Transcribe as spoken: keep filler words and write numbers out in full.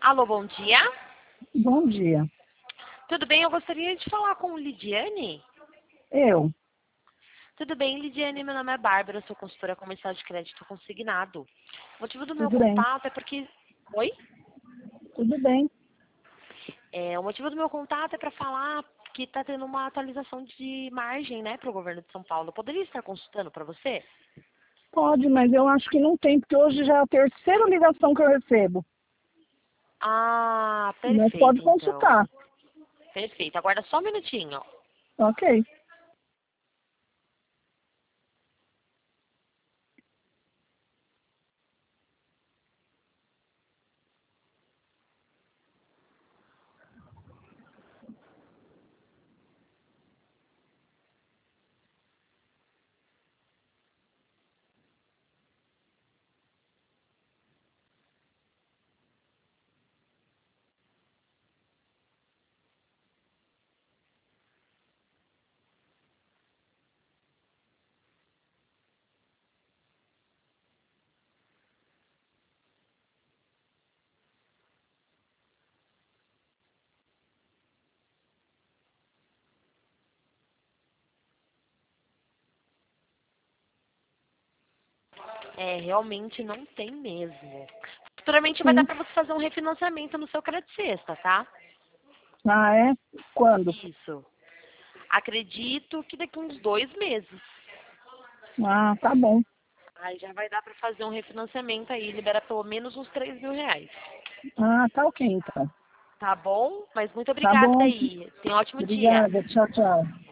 Alô, bom dia. Bom dia. Tudo bem? Eu gostaria de falar com Lidiane. Eu. Tudo bem, Lidiane? Meu nome é Bárbara, eu sou consultora comercial de crédito consignado. O motivo do meu Tudo bem. contato é porque... Oi? Tudo bem. É, o motivo do meu contato é para falar que está tendo uma atualização de margem, né, para o governo de São Paulo. Eu poderia estar consultando para você? Pode, mas eu acho que não tem, porque hoje já é a terceira ligação que eu recebo. Ah, Mas pode perfeito, então. consultar. Perfeito. Aguarda só um minutinho. Ok. É, realmente não tem mesmo. Futuramente vai dar Sim. para você fazer um refinanciamento no seu crédito sexta, tá? Ah, é? Quando? Isso. Acredito que daqui uns dois meses. Ah, tá bom. Aí já vai dar para fazer um refinanciamento aí, libera pelo menos uns três mil reais. Ah, tá ok, então. Tá bom? Mas muito Tá obrigada bom. aí. Tenha um ótimo dia. Obrigada. Tchau, tchau.